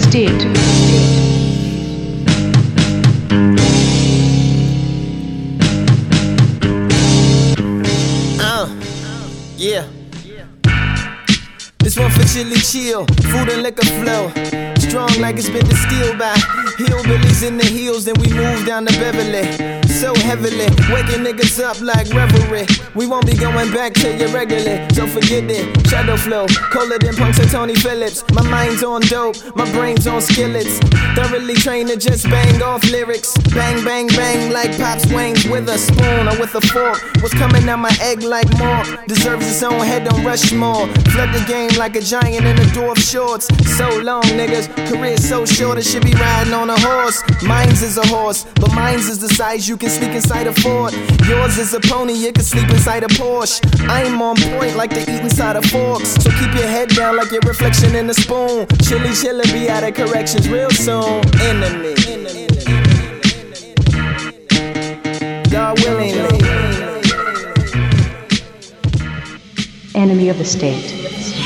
state. Yeah. This one for chilly chill, food and liquor flow. Strong like it's been distilled by hillbillies in the hills. Then we move down to Beverly. So heavily, waking niggas up like revelry. We won't be going back to you regularly, so forget it. Shadow flow, colder than punks or Tony Phillips. My mind's on dope, my brain's on skillets. Thoroughly trained to just bang off lyrics. Bang, bang, bang like Pops Wayne's with a spoon or with a fork. What's coming out my egg like Mark deserves its own head on Rushmore. Flood the game like a giant in the dwarf shorts. So long, niggas, career's so short it should be riding on a horse. Mine's is a horse, but mine's is the size you can sneak inside a fort. Yours is a pony, you can sleep inside a Porsche. I'm on point like they eat inside of forks. So keep your head down like your reflection in a spoon. Chilly chillin', be out of corrections real soon. Enemy, God willingly. Enemy of the state.